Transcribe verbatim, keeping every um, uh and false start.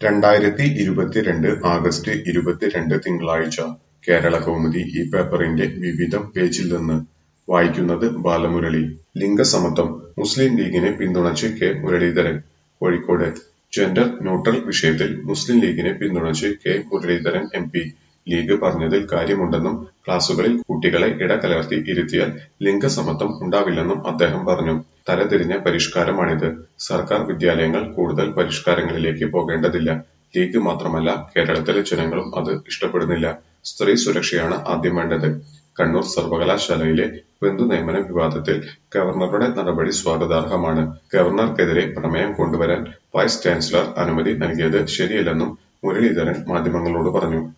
രണ്ടായിരത്തി ഇരുപത്തിരണ്ട് ആഗസ്റ്റ് ഇരുപത്തിരണ്ട് തിങ്കളാഴ്ച കേരളകൗമുദി ഈ പേപ്പറിന്റെ വിവിധം പേജിൽ നിന്ന് വായിക്കുന്നത് ബാലമുരളി. ലിംഗസമത്വം മുസ്ലിം ലീഗിനെ പിന്തുണച്ച് K Muraleedharan. Kozhikode gender neutral വിഷയത്തിൽ മുസ്ലിം ലീഗിനെ പിന്തുണച്ച് K Muraleedharan M P. League പറഞ്ഞതിൽ കാര്യമുണ്ടെന്നും ക്ലാസുകളിൽ കുട്ടികളെ ഇടകലർത്തി ഇരുത്തിയാൽ ലിംഗസമത്വം ഉണ്ടാവില്ലെന്നും അദ്ദേഹം പറഞ്ഞു. തലതിരിഞ്ഞ പരിഷ്കാരമാണിത്. സർക്കാർ വിദ്യാലയങ്ങൾ കൂടുതൽ പരിഷ്കാരങ്ങളിലേക്ക് പോകേണ്ടതില്ല. ലീഗ് മാത്രമല്ല, കേരളത്തിലെ ജനങ്ങളും അത് ഇഷ്ടപ്പെടുന്നില്ല. സ്ത്രീ സുരക്ഷയാണ് ആദ്യം വേണ്ടത്. കണ്ണൂർ സർവകലാശാലയിലെ ബന്ധുനിയമന വിവാദത്തിൽ ഗവർണറുടെ നടപടി സ്വാഗതാർഹമാണ്. ഗവർണർക്കെതിരെ പ്രമേയം കൊണ്ടുവരാൻ വൈസ് ചാൻസലർ അനുമതി നൽകിയത് ശരിയല്ലെന്നും മുരളീധരൻ മാധ്യമങ്ങളോട് പറഞ്ഞു.